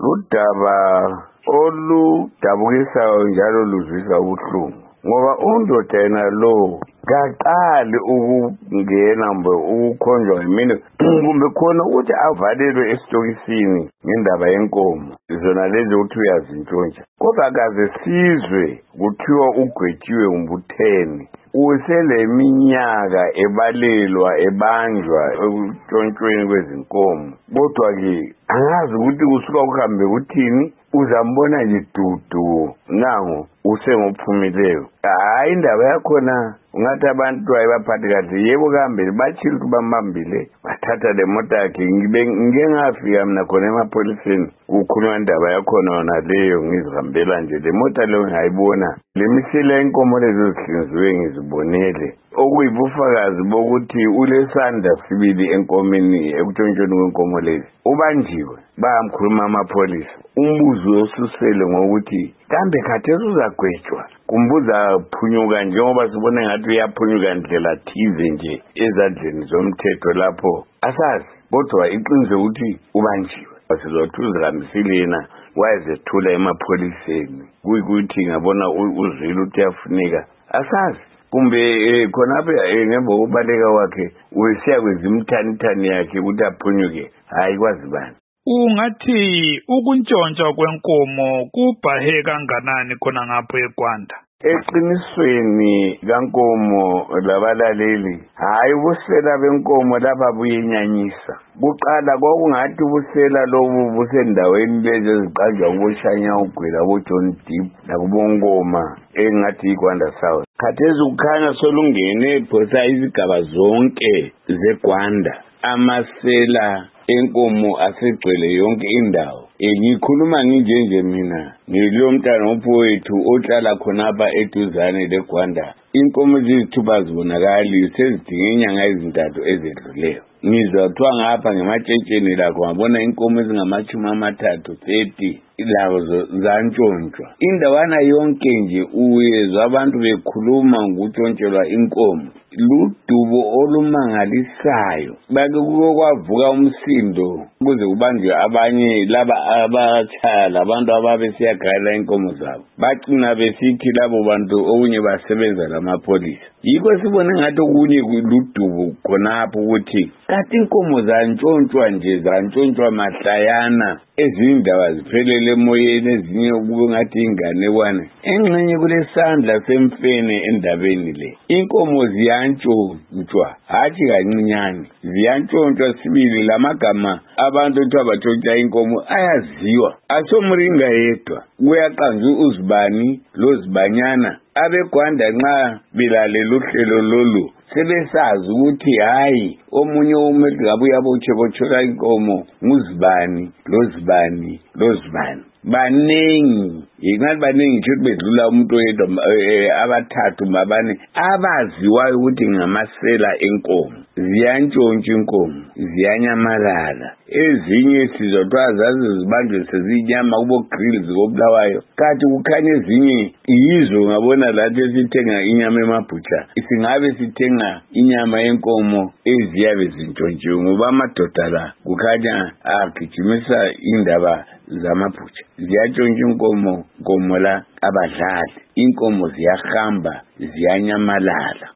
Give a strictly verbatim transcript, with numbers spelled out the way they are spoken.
Udaba oludabukisayo njalo luzwisa ubuhlungu ngoba undoda yena lo kaqali ukungena mbe ukukhonjwa yimini kumbe khona ukuthi avalelwe esitokisini ngendaba yenkomo zona lezi ukuthi uyazintshontsha kodwa akaze sizwe kuthiwa ugwetshiwe umbutheni useleminyaka ebalelwa ebanjwa ekutshontsweni kwezinkomo kodwa-ke angazi ukuthi kusuka kuhambe kuthini uzambona nje dudu nango usengophumileyo hayi indaba yakhona ungathi abantu ayibaphathi kahle yebo kambe bachile ukuthi bambambile bathatha le mota yakhe ngike ngafika mina khona emapholiseni kukhulunywa indaba yakhona yona leyo ngizihambela nje le mota leyo ngayibona le misile inkomo lezo zihlinziwe ngizibonele okuyibufakazi bokuthi ulesandla sibili enkomeni ekutshontshweni kwenkomo lezi ubanjiwe bayamkhuluma amapholisa umbuzo osusele ngokuthi kambe khathesi uzagwetshwa kumbuza phunyuka njengoba sibona ngathi uyaphunyuka ndlela thize nje ezandleni zomthetho lapho asazi kodwa iqiniso ukuthi ubanjiwe sizothuza kamisile yena wayezethula emapholiseni kuyikuthi ngabona uzwile ukuthi uyafuneka asazi kumbe khonapho ngemva kokubaleka wakhe uyesiya kwenza imthanithani yakhe ukuthi aphunyuke hayi kwazi bani. Ungathi ukuntshontsha kwenkomo kubhahe kanganani khona ngapho eGwanda? Eqinisweni kankomo labalaleli hayi ubusela benkomo laba buyenyanyisa kuqala kwakungathi ubusela lobu busendaweni lezi eziqanjwa kuboshanya ugwela boJohn Deep nakubonkoma engathi iGwanda South khathesi kukhanya solungene phosa izigaba zonke zeGwanda amasela enkomo asegcwele yonke indawo ngikhuluma nginje nje mina ngilo mntana opowethu ohlala khonapha eduzane leGwanda inkomo zizithuba zibonakali sezidinga inyanga ezintathu ezedluleyo ngizwa kuthiwa ngapha ngematshentsheni lakho ngabona inkomo ezingamachumi amathathu thirty lazo zantshontshwa indawana yonke nje uyezwa abantu bekhuluma ngokuntshontshelwa inkomo ludubo olumangalisayo bake kwavuka umsindo kuze kubanjwe abanye laba abatshaya abantu ababesiyagayela inkomo zabo bacina besithi labo bantu okunye basebenza lamapholisa yikho sibone ngathi okunye ludubo khonapho ukuthi kanti inkomo zantshontshwa nje zantshontshwa mahlayana ezindaba ziphelele emoyeni ezinye kube ngathi inganekwane engxenye kulesandla semfene endabeni le inkomo ziyantshontshwa hathi kancinyane ziyantshontshwa sibili lamagama abantu ukuthi abatshontsha inkomo ayaziwa asomringa yedwa kuyaqanza uzibani lozibanyana abeGwanda nxa bilalela uhlelo lolu sebesazi ukuthi hayi omunye umuntu ngabuya bochebochola inkomo nguzibani lozibani lozibani banengi ingathi banengi nje bedlula umuntu oyedwa abathathu mabane abaziwayo ukuthi ngamasela enkomo ziyantshontsha inkomo ziyanyamalala ezinye sizothiwa zazi zibanjwe sezinyama kubo grills kobulawayo kanti kukhanya ezinye yizo ngabona lathi esithenga inyama emabhutsha singabe sithenga inyama yenkomo eziyabe zintshontshiwe ngoba amadoda la kukhanya agijimisa indaba zamabhutsha ziyantshontsha inkomo nkomo la abadlali inkomo ziyahamba ziyanyamalala.